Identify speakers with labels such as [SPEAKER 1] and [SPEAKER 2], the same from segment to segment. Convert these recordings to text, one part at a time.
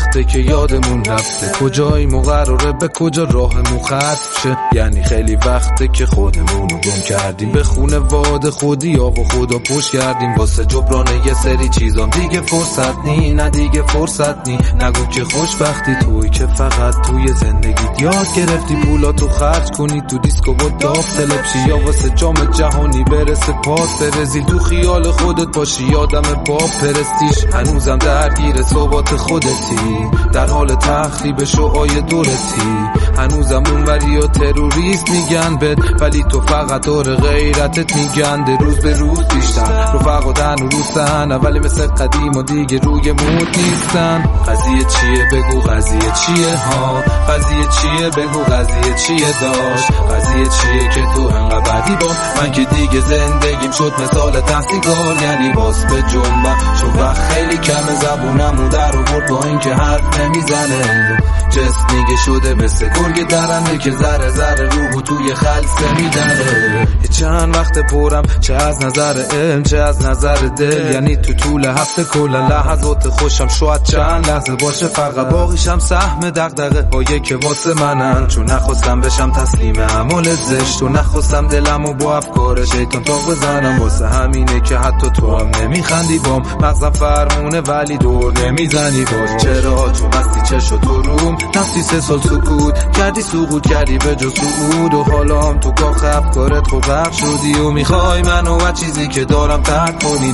[SPEAKER 1] وقته که یادمون رفته کجایی مقرره به کجا راهمون ختم شه. یعنی خیلی وقته که خودمونو گم کردیم به خونواده خودی و خدا پشت کردیم واسه جبران یه سری چیزام. دیگه فرصت نی، نه دیگه فرصت نی. نگو که خوشبختی توی که فقط توی زندگیت یاد گرفتی پولاتو خرج کنی تو دیسکو و داف تلپشی یا واسه جام جهانی برسه پاس برزی تو خیال خودت باشی یادم باب پرستیش. هنوزم درگیر صحبات خودتی در حال تخریب شعای دورتی. هنوزم اونوری و تروریست میگن بد ولی تو فقط دور غیرتت میگن. روز به روز بیشتر رفقا دن و روستن ولی مثل قدیم و دیگه روی مود نیستن. قضیه چیه بگو قضیه چیه ها، قضیه چیه بگو قضیه چیه داشت. قضیه چیه که تو انقدر بدی با من که دیگه زندگیم شد مثال تحصیلگار. یعنی باز به جنبه چون وقت خیلی کمه زبونمو در آورد با این که حرف نمیزنه. جسمیگه شده مثل گرگ درنده که ذره ذره روحو توی خلصه میدنه. چند وقت پرم چه از نظر علم چه از نظر دل. یعنی تو طول هفته کلا لحظات خوشم شاید چند لحظه باشه فرق باقیشم سهم دغدغه هایی که واسه منن. چون نخواستم بشم تسلیم اعمال زشت و نخواستم دلمو با افکار شیطان تا بزنم. واسه همینه که حتی تو هم نمیخندی بام مغزم فرمونه ولی دور نمیزنی باز. چرا چون بستی چشو تو روم نفسی 3 سال سکوت کردی سقوط کردی به جز سعود و حالا هم تو کاخ افکارت خوب شدی و میخوای منو و چیزی که دارم ترک کنی.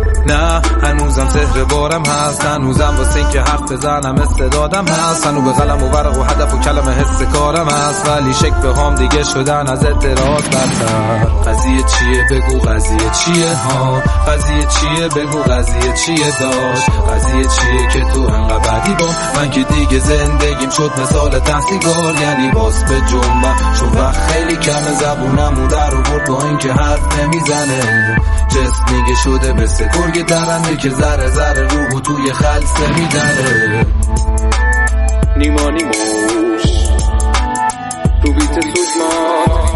[SPEAKER 1] نه هنوزم سحر بارم هست، هنوزم واسه این که حرف بزنم استعدادم هست. هنو به قلم و ورق و هدف و کلمه حس کارم هست ولی شکل هم دیگه شدن از اعتراض بدتر. قضیه چیه بگو قضیه چیه ها، قضیه چیه بگو قضیه چیه داشت. قضیه چیه که تو انقدر بدی با من که دیگه زندگیم شد مثال تحصیلگار. یعنی باز به جنبه چون وقت خیلی کمه زبونمو در آورد با این که حرف نمیزنه. جسمیگه شده مثل گرگ درنده که ذره ذره روحو توی خلصه میدنه.
[SPEAKER 2] نیما نیموش رو بیت سوزمات